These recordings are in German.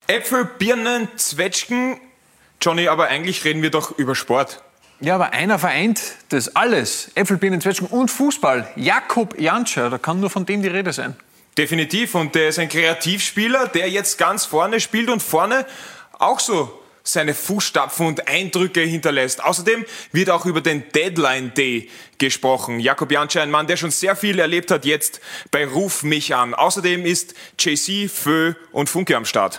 Äpfel, Birnen, Zwetschgen. Johnny, aber eigentlich reden wir doch über Sport. Ja, aber einer vereint das alles. Äpfel, Birnen, Zwetschgen und Fußball. Jakob Janscher, da kann nur von dem die Rede sein. Definitiv. Und der ist ein Kreativspieler, der jetzt ganz vorne spielt und vorne auch so seine Fußstapfen und Eindrücke hinterlässt. Außerdem wird auch über den Deadline Day gesprochen. Jakob Janscher, ein Mann, der schon sehr viel erlebt hat, jetzt bei Ruf mich an. Außerdem ist JC, Fö und Funke am Start.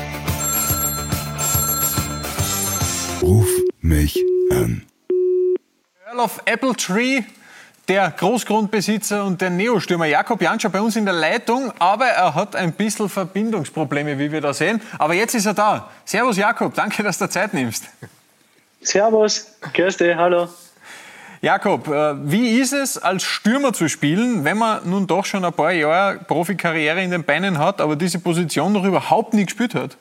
Ruf mich an. Earl of Appletree, der Großgrundbesitzer und der Neostürmer Jakob Janscher bei uns in der Leitung, aber er hat ein bisschen Verbindungsprobleme, wie wir da sehen. Aber jetzt ist er da. Servus Jakob, danke, dass du Zeit nimmst. Servus, grüß dich, hallo. Jakob, wie ist es, als Stürmer zu spielen, wenn man nun doch schon ein paar Jahre Profikarriere in den Beinen hat, aber diese Position noch überhaupt nie gespielt hat?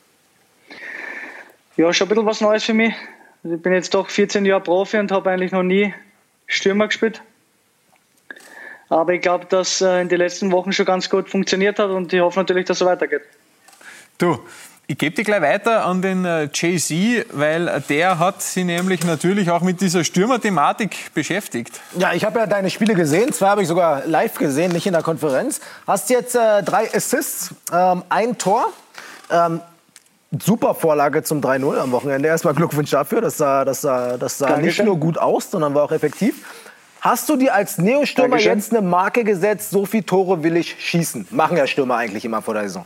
Ja, schon ein bisschen was Neues für mich. Also ich bin jetzt doch 14 Jahre Profi und habe eigentlich noch nie Stürmer gespielt. Aber ich glaube, dass in den letzten Wochen schon ganz gut funktioniert hat und ich hoffe natürlich, dass es so weitergeht. Du, ich gebe dir gleich weiter an den Jay-Z, weil der hat sich nämlich natürlich auch mit dieser Stürmer-Thematik beschäftigt. Ja, ich habe ja deine Spiele gesehen, 2 habe ich sogar live gesehen, nicht in der Konferenz. Hast jetzt 3 Assists, 1 Tor. Super Vorlage zum 3-0 am Wochenende. Erstmal Glückwunsch dafür, das sah nicht nur gut aus, sondern war auch effektiv. Hast du dir als Neostürmer jetzt eine Marke gesetzt, so viele Tore will ich schießen? Machen ja Stürmer eigentlich immer vor der Saison.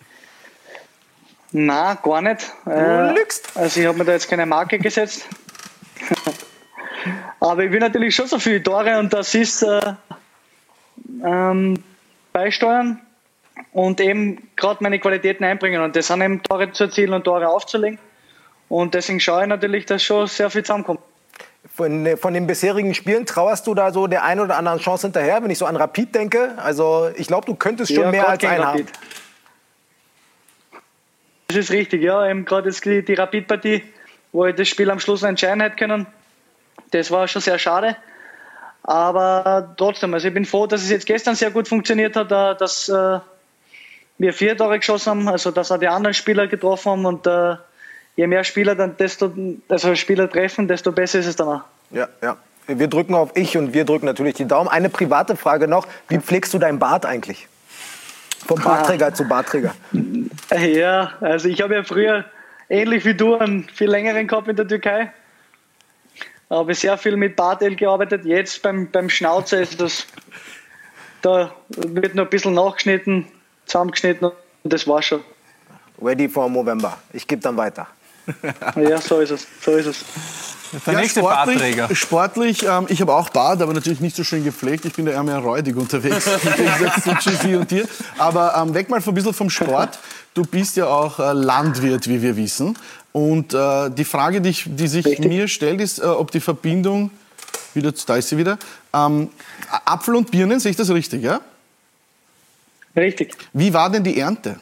Nein, gar nicht. Du lügst. Also ich habe mir da jetzt keine Marke gesetzt. Aber ich will natürlich schon so viele Tore und Assists beisteuern und eben gerade meine Qualitäten einbringen. Und das sind eben Tore zu erzielen und Tore aufzulegen. Und deswegen schaue ich natürlich, dass schon sehr viel zusammenkommt. Von den bisherigen Spielen trauerst du da so der einen oder anderen Chance hinterher, wenn ich so an Rapid denke? Also ich glaube, du könntest schon mehr als einen haben. Das ist richtig, ja. Eben gerade die Rapid-Partie, wo ich das Spiel am Schluss entscheiden hätte können. Das war schon sehr schade. Aber trotzdem, also ich bin froh, dass es jetzt gestern sehr gut funktioniert hat, dass wir 4 Tore geschossen haben, also dass auch die anderen Spieler getroffen haben und je mehr Spieler Spieler treffen, desto besser ist es dann auch. Ja, ja. Wir drücken auf und wir drücken natürlich die Daumen. Eine private Frage noch, wie pflegst du deinen Bart eigentlich? Vom Bartträger zu Bartträger. Ja, also ich habe ja früher, ähnlich wie du, einen viel längeren gehabt in der Türkei. Habe sehr viel mit Bartel gearbeitet. Jetzt beim Schnauzer ist das, da wird noch ein bisschen nachgeschnitten, zusammengeschnitten und das war schon. Ready for November. Ich gebe dann weiter. Ja, so ist es. Der nächste Bartträger. Sportlich, ich habe auch Bart, aber natürlich nicht so schön gepflegt. Ich bin da eher mehr räudig unterwegs, im Gegensatz zu GC und dir. Aber weg mal ein bisschen vom Sport. Du bist ja auch Landwirt, wie wir wissen. Und die Frage, die sich mir stellt, ist, ob die Verbindung, da ist sie wieder, Apfel und Birnen, sehe ich das richtig, ja? Richtig. Wie war denn die Ernte?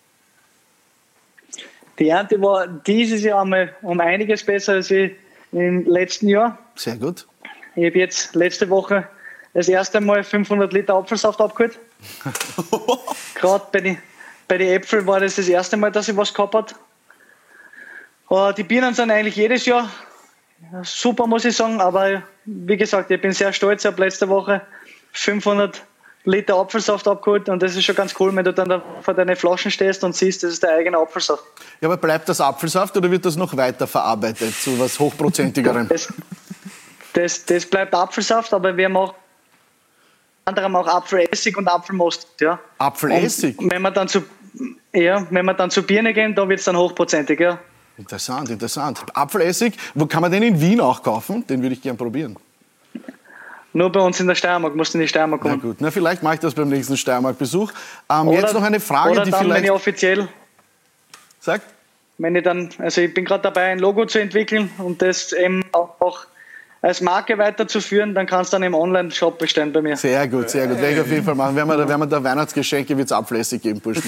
Die Ernte war dieses Jahr einmal um einiges besser als im letzten Jahr. Sehr gut. Ich habe jetzt letzte Woche das erste Mal 500 Liter Apfelsaft abgeholt. Gerade bei den Äpfeln war das erste Mal, dass ich was gehabt habe. Die Birnen sind eigentlich jedes Jahr super, muss ich sagen. Aber wie gesagt, ich bin sehr stolz. Ich habe letzte Woche 500 Liter Apfelsaft abgeholt und das ist schon ganz cool, wenn du dann da vor deinen Flaschen stehst und siehst, das ist der eigene Apfelsaft. Ja, aber bleibt das Apfelsaft oder wird das noch weiter verarbeitet zu was Hochprozentigerem? Das bleibt Apfelsaft, aber wir machen unter anderem auch Apfelessig und Apfelmost. Ja. Apfelessig? Und wenn wir dann zu Birne gehen, da wird es dann hochprozentig. Ja. Interessant. Apfelessig, wo kann man den in Wien auch kaufen? Den würde ich gern probieren. Nur bei uns in der Steiermark, musst du in die Steiermark kommen. Na gut, vielleicht mache ich das beim nächsten Steiermark-Besuch. Jetzt noch eine Frage, oder die dann, vielleicht... wenn ich offiziell... Sag. Ich bin gerade dabei, ein Logo zu entwickeln und das eben auch als Marke weiterzuführen, dann kannst du dann im Online-Shop bestellen bei mir. Sehr gut. Werde ich auf jeden Fall machen. Wenn wir da Weihnachtsgeschenke, wird es Apfelessig geben, Burschen.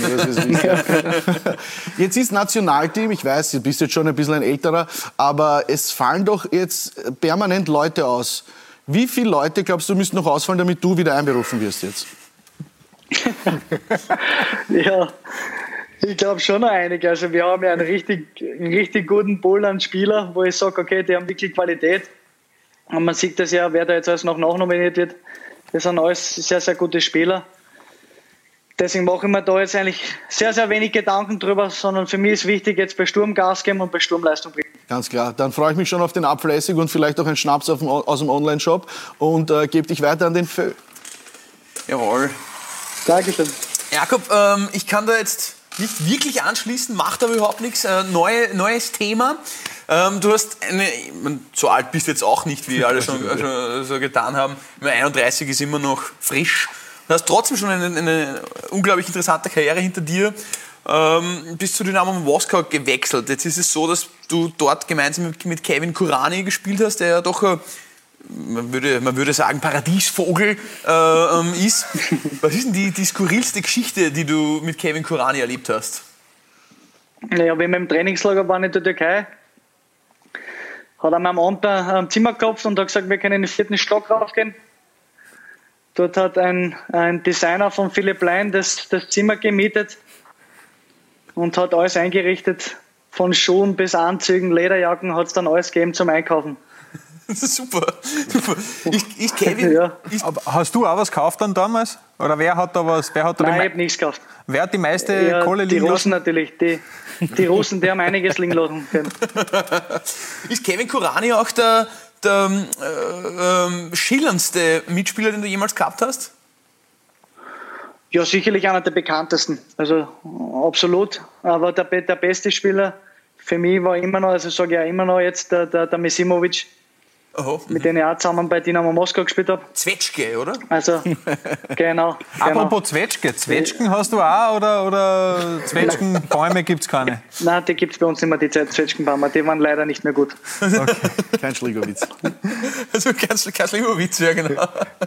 Jetzt ist Nationalteam, ich weiß, du bist jetzt schon ein bisschen ein älterer, aber es fallen doch jetzt permanent Leute aus. Wie viele Leute, glaubst du, müssen noch ausfallen, damit du wieder einberufen wirst jetzt? Ja, Ich glaube schon noch einige. Also wir haben ja einen richtig guten Pool an Spieler, wo ich sage, okay, die haben wirklich Qualität. Und man sieht das ja, wer da jetzt alles noch nachnominiert wird. Das sind alles sehr, sehr gute Spieler. Deswegen mache ich mir da jetzt eigentlich sehr, sehr wenig Gedanken drüber, sondern für mich ist wichtig, jetzt bei Sturm Gas geben und bei Sturm Leistung bringen. Ganz klar. Dann freue ich mich schon auf den Apfelessig und vielleicht auch einen Schnaps aus dem Online-Shop und gebe dich weiter an den Fö. Jawohl. Dankeschön. Jakob, ich kann da jetzt nicht wirklich anschließen, macht aber überhaupt nichts. Neues Thema. Du hast so alt bist du jetzt auch nicht, wie alle schon so getan haben. 31 ist immer noch frisch. Du hast trotzdem schon eine unglaublich interessante Karriere hinter dir. Bist zu Dynamo Moskau gewechselt. Jetzt ist es so, dass du dort gemeinsam mit Kevin Kurani gespielt hast, der ja doch, man würde sagen, Paradiesvogel ist. Was ist denn die skurrilste Geschichte, die du mit Kevin Kurani erlebt hast? Naja, wenn wir im Trainingslager waren in der Türkei, hat er mir am Abend am Zimmer geklopft und hat gesagt, wir können in den 4. Stock raufgehen. Dort hat ein Designer von Philipp Lein das Zimmer gemietet und hat alles eingerichtet. Von Schuhen bis Anzügen, Lederjacken hat es dann alles gegeben zum Einkaufen. Das ist super. Kevin, ja. Aber hast du auch was gekauft dann damals? Oder wer hat da was? Nein, ich habe nichts gekauft. Wer hat die meiste Kohle liegen lassen? Die Russen natürlich. Die Russen, die haben einiges liegen lassen können. Ist Kevin Kurani auch der schillerndste Mitspieler, den du jemals gehabt hast? Ja, sicherlich einer der bekanntesten. Also absolut. Aber der beste Spieler für mich war immer noch, also sage ich ja immer noch jetzt, der Mesimovic, mit dem ich auch zusammen bei Dynamo Moskau gespielt habe. Zwetschge, oder? Also, genau. Apropos Zwetschge. Zwetschgen hast du auch oder Zwetschgenbäume gibt es keine? Nein, die gibt es bei uns nicht mehr, die Zwetschgenbäume. Die waren leider nicht mehr gut. Okay. Kein Schlägerwitz. Also kein Schlägerwitz, ja genau.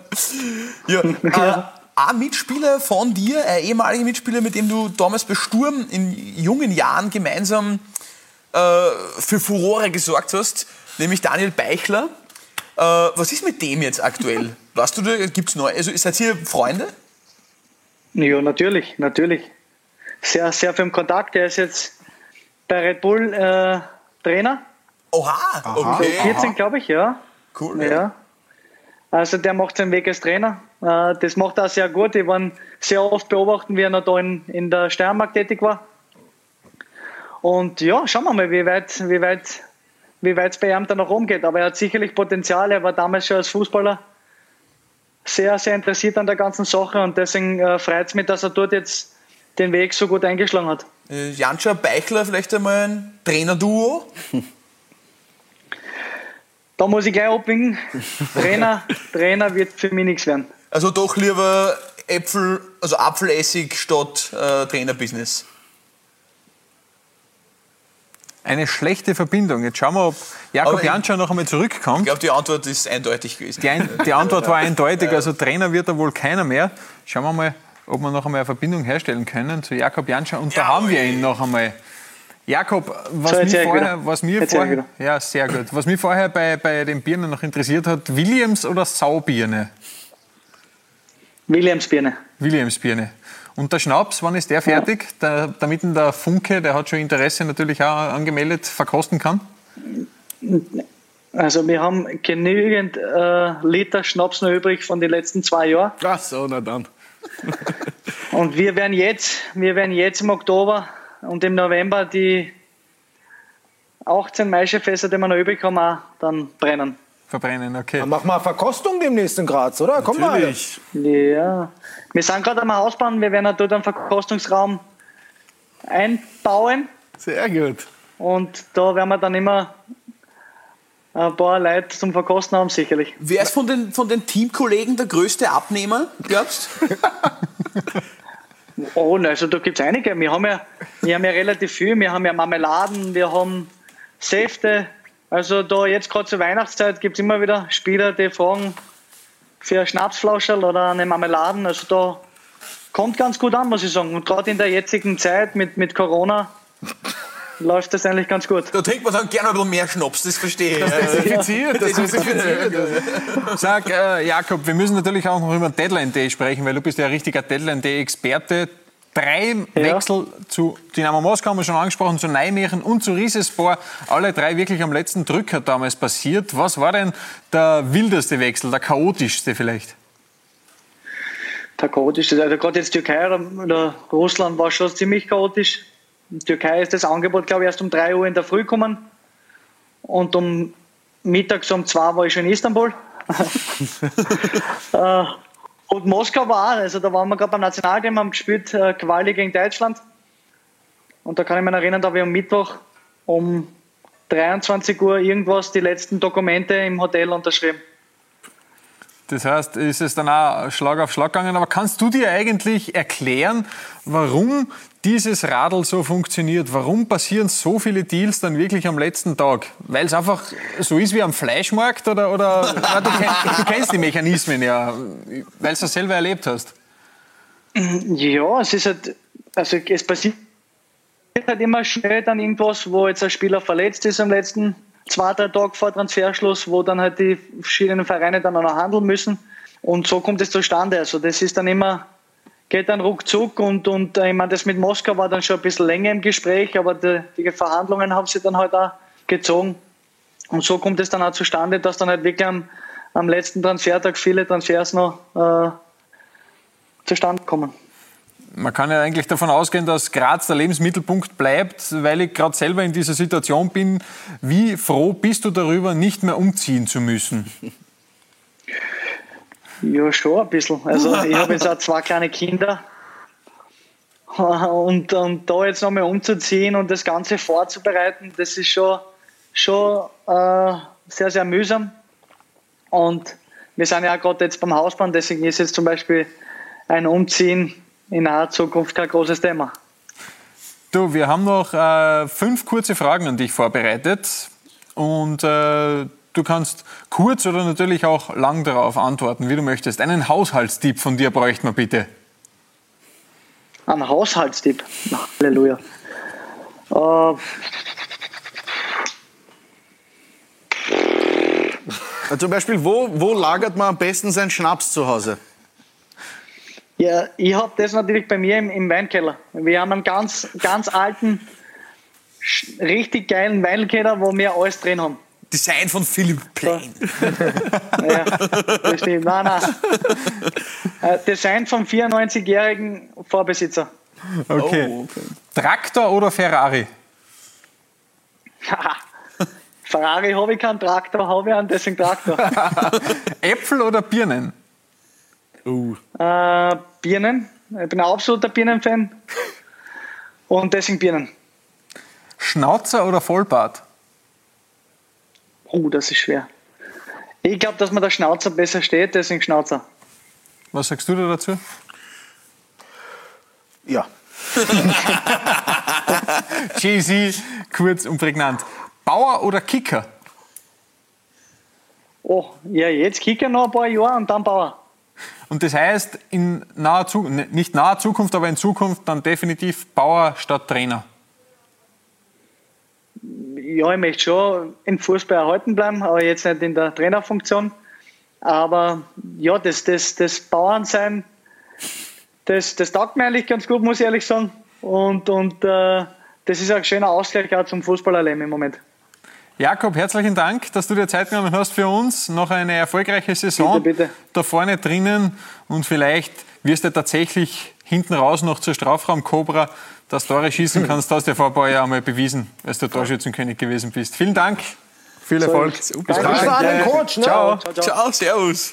Ja, ein Mitspieler von dir, ein ehemaliger Mitspieler, mit dem du damals bei Sturm in jungen Jahren gemeinsam für Furore gesorgt hast, nämlich Daniel Beichler. Was ist mit dem jetzt aktuell? Weißt du, gibt's neu? Also seid ihr Freunde? Ja, natürlich. Sehr, sehr viel im Kontakt. Er ist jetzt bei Red Bull Trainer. Oha, okay. 14, glaube ich, ja. Cool. Ja. Also der macht seinen Weg als Trainer. Das macht er sehr gut. Ich war sehr oft beobachten, wie er noch da in der Steiermark tätig war. Und ja, schauen wir mal, wie weit es bei ihm dann noch umgeht. Aber er hat sicherlich Potenzial. Er war damals schon als Fußballer sehr, sehr interessiert an der ganzen Sache. Und deswegen freut es mich, dass er dort jetzt den Weg so gut eingeschlagen hat. Janša Beichler, vielleicht einmal ein Trainerduo? Da muss ich gleich abwinken. Trainer wird für mich nichts werden. Also doch lieber Apfelessig statt Trainerbusiness. Eine schlechte Verbindung. Jetzt schauen wir, ob Jakob Janša noch einmal zurückkommt. Ich glaube, die Antwort ist eindeutig gewesen. Die Antwort war eindeutig, also Trainer wird da wohl keiner mehr. Schauen wir mal, ob wir noch einmal eine Verbindung herstellen können zu Jakob Janša. Und da haben wir ihn noch einmal. Jakob, was mich vorher bei den Birnen noch interessiert hat, Williams oder Saubirne? Williams-Birne. Williams-Birne. Und der Schnaps, wann ist der fertig? Damit ihn der Funke, der hat schon Interesse natürlich auch angemeldet, verkosten kann? Also wir haben genügend Liter Schnaps noch übrig von den letzten 2 Jahren. Ach so, na dann. Und wir werden jetzt im Oktober und im November die 18 Maischefässer, die wir noch übrig haben, auch dann brennen. Verbrennen, okay. Dann mach mal Verkostung demnächst in Graz, oder? Komm mal. Natürlich. Ja. Wir sind gerade am Haus bauen, wir werden dort einen Verkostungsraum einbauen. Sehr gut. Und da werden wir dann immer ein paar Leute zum Verkosten haben, sicherlich. Wer ist von den Teamkollegen der größte Abnehmer, glaubst du? Oh, also da gibt es einige. Wir haben ja relativ viel. Wir haben ja Marmeladen, wir haben Säfte. Also da jetzt gerade zur Weihnachtszeit gibt es immer wieder Spieler, die fragen für eine Schnapsflasche oder eine Marmeladen. Also da kommt ganz gut an, muss ich sagen. Und gerade in der jetzigen Zeit mit Corona läuft das eigentlich ganz gut. Da trinkt man dann gerne ein bisschen mehr Schnaps, das verstehe ich. Sag, Jakob, wir müssen natürlich auch noch über Deadline Day sprechen, weil du bist ja ein richtiger Deadline Day Experte. 3 Wechsel zu Dynamo Moskau, haben wir schon angesprochen, zu Nijmegen und zu Rizespor. Alle 3 wirklich am letzten Drücker damals passiert. Was war denn der wildeste Wechsel, der chaotischste vielleicht? Der chaotischste, also gerade jetzt Türkei oder Russland war schon ziemlich chaotisch. In Türkei ist das Angebot, glaube ich, erst um 3 Uhr in der Früh gekommen. Und mittags um 2 war ich schon in Istanbul. Und Moskau war auch, also da waren wir gerade beim Nationalteam, haben gespielt, Quali gegen Deutschland. Und da kann ich mich erinnern, da habe ich am Mittwoch um 23 Uhr irgendwas die letzten Dokumente im Hotel unterschrieben. Das heißt, ist es dann auch Schlag auf Schlag gegangen. Aber kannst du dir eigentlich erklären, warum dieses Radl so funktioniert? Warum passieren so viele Deals dann wirklich am letzten Tag? Weil es einfach so ist wie am Fleischmarkt? Oder du kennst die Mechanismen ja, weil du es selber erlebt hast. Ja, es ist halt, also es passiert halt immer schnell dann irgendwas, wo jetzt ein Spieler verletzt ist am letzten 2-3 Tage vor Transferschluss, wo dann halt die verschiedenen Vereine dann auch noch handeln müssen. Und so kommt es zustande. Also das ist dann immer, geht dann ruckzuck und ich meine, das mit Moskau war dann schon ein bisschen länger im Gespräch, aber die Verhandlungen haben sie dann halt auch gezogen. Und so kommt es dann auch zustande, dass dann halt wirklich am letzten Transfertag viele Transfers noch zustande kommen. Man kann ja eigentlich davon ausgehen, dass Graz der Lebensmittelpunkt bleibt, weil ich gerade selber in dieser Situation bin. Wie froh bist du darüber, nicht mehr umziehen zu müssen? Ja, schon ein bisschen. Also ich habe jetzt auch 2 kleine Kinder. Und da jetzt nochmal umzuziehen und das Ganze vorzubereiten, das ist schon sehr, sehr mühsam. Und wir sind ja auch gerade jetzt beim Hausbauen, deswegen ist jetzt zum Beispiel ein Umziehen in naher Zukunft kein großes Thema. Du, wir haben noch 5 kurze Fragen an dich vorbereitet. Und du kannst kurz oder natürlich auch lang darauf antworten, wie du möchtest. Einen Haushaltstipp von dir bräuchten wir bitte. Ein Haushaltstipp? Halleluja. Zum Beispiel, wo lagert man am besten seinen Schnaps zu Hause? Ja, ich habe das natürlich bei mir im Weinkeller. Wir haben einen ganz, ganz alten, richtig geilen Weinkeller, wo wir alles drin haben. Design von Philipp Plein. Ja, das stimmt. Nein. Design vom 94-jährigen Vorbesitzer. Okay. Oh, okay. Traktor oder Ferrari? Ferrari habe ich keinen, Traktor habe ich einen, deswegen Traktor. Äpfel oder Birnen? Birnen. Ich bin ein absoluter Birnenfan. Und deswegen Birnen. Schnauzer oder Vollbart? Das ist schwer. Ich glaube, dass mir der Schnauzer besser steht, deswegen Schnauzer. Was sagst du da dazu? Ja. Jay-Z, kurz und prägnant. Bauer oder Kicker? Oh, ja, jetzt Kicker noch ein paar Jahre und dann Bauer. Und das heißt, in naher Zukunft, nicht naher Zukunft, aber in Zukunft dann definitiv Bauer statt Trainer. Ja, ich möchte schon im Fußball erhalten bleiben, aber jetzt nicht in der Trainerfunktion. Aber ja, das Bauernsein, das taugt mir eigentlich ganz gut, muss ich ehrlich sagen. Und das ist ein schöner Ausgleich auch zum Fußballerleben im Moment. Jakob, herzlichen Dank, dass du dir Zeit genommen hast für uns. Noch eine erfolgreiche Saison bitte. Da vorne drinnen. Und vielleicht wirst du tatsächlich hinten raus noch zur Strafraum-Cobra, dass Tore schießen kannst. Das hast du ja vor ein paar Jahren einmal bewiesen, als du Torschützenkönig gewesen bist. Vielen Dank, viel Erfolg. Bis dann an den Coach. Ne? Ciao. Ciao, servus.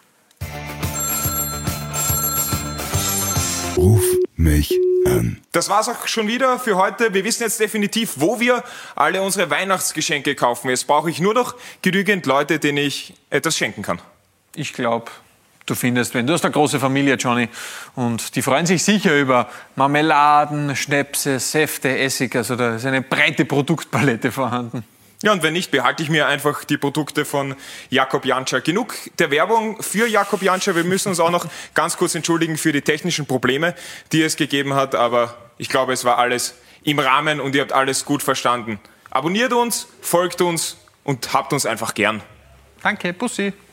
Ruf mich an. Das war's auch schon wieder für heute. Wir wissen jetzt definitiv, wo wir alle unsere Weihnachtsgeschenke kaufen. Jetzt brauche ich nur noch genügend Leute, denen ich etwas schenken kann. Ich glaube, du findest, wenn du hast eine große Familie, Johnny, und die freuen sich sicher über Marmeladen, Schnäpse, Säfte, Essig. Also da ist eine breite Produktpalette vorhanden. Ja, und wenn nicht, behalte ich mir einfach die Produkte von Jakob Jančar. Genug der Werbung für Jakob Jančar. Wir müssen uns auch noch ganz kurz entschuldigen für die technischen Probleme, die es gegeben hat. Aber ich glaube, es war alles im Rahmen und ihr habt alles gut verstanden. Abonniert uns, folgt uns und habt uns einfach gern. Danke, Bussi.